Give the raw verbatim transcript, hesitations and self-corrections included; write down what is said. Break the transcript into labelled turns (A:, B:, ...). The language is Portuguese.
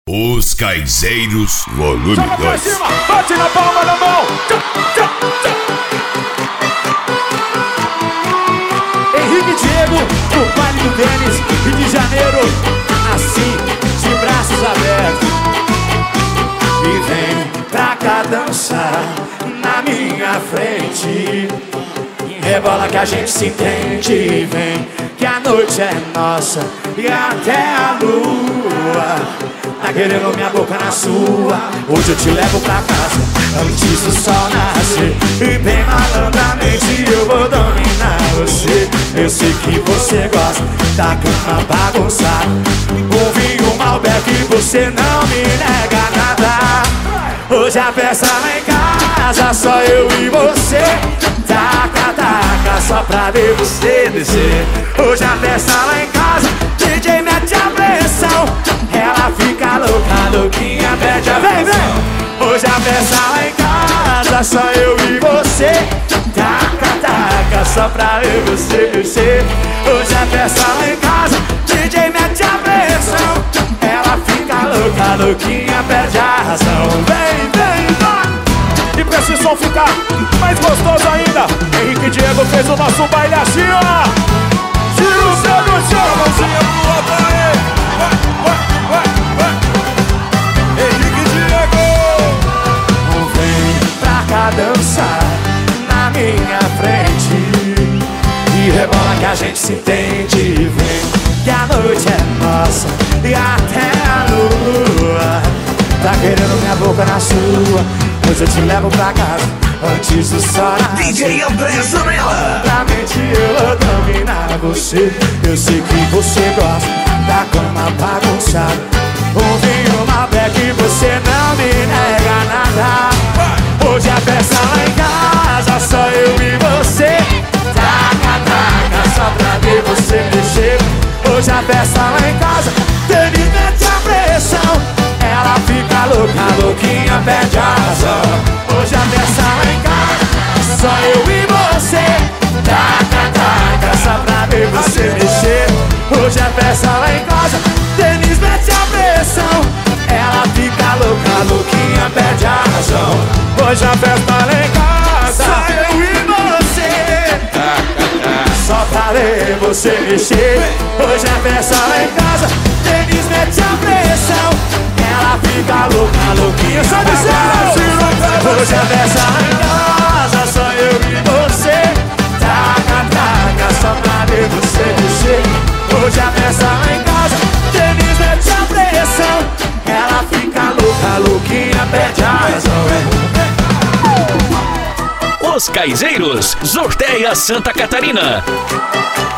A: Os Caizeiros Volume
B: Joga pra
A: dois.
B: cima, bate na palma da mão. Tchá, tchá, tchá. Henrique e Diego, o baile do Denis, Rio de Janeiro, assim, de braços abertos. E vem pra cá dançar na minha frente. Rebola que a gente se entende. Vem que a noite é nossa e até a lua tá querendo minha boca na sua. Hoje eu te levo pra casa antes do sol nascer. E bem malandramente eu vou dominar você. Eu sei que você gosta da cama bagunçada. Um vinho Malbec e você não me nega nada. Hoje a festa lá em casa, só eu e você. Taca, taca, só pra ver você descer. Hoje a festa lá em casa, D J mete a pressão. Ela fica louca, louquinha, pede a vem, vem. Hoje a festa lá em casa, só eu e você. Taca, taca, só pra ver você descer. Hoje a festa lá em casa, D J mete a pressão. Ela fica louca, louquinha, perde a razão. Vem, vem, vai. E pra esse som ficar mais gostoso ainda, Henrique e Diego fez o nosso baile assim, ó. Tira o seu do chão, mãozinha pro alto aí. Vai, vai, vai, vai. Henrique e Diego. Vem pra cá dançar na minha frente. E rebola que a gente se entende. Vem que a noite é nossa e até a lua tá querendo minha boca na sua. Hoje eu te levo pra casa antes do sol nascer.
A: D J André Zanella.
B: Mente eu vou dominar você. Eu sei que você gosta da cama bagunçada. Um vinho Malbec e você não me nega nada. Hoje a festa lá em casa, só eu e você. Taca, taca, só pra ver você mexer. Hoje a festa lá em casa, Denis mete a pressão. Ela fica louca, louquinha, perde a razão. Hoje a festa lá em casa, só eu e você. Taca, taca, só pra ver você mexer. Hoje a festa lá em casa, Denis mete a pressão. Ela fica louca, louquinha, perde a razão. Hoje a festa lá em casa, só eu e você. Taca, taca, só pra ver você mexer. Hoje a festa lá em casa, Denis mete a pressão. Ela fica louca, louquinha, só de céu. Hoje a festa lá em casa, só eu e você. Taca, taca, só pra ver você mexer. Hoje a festa lá em casa, Denis mete a pressão. Ela fica louca, louquinha, perde a razão.
C: Os Caizeiros, Sorteia Santa Catarina.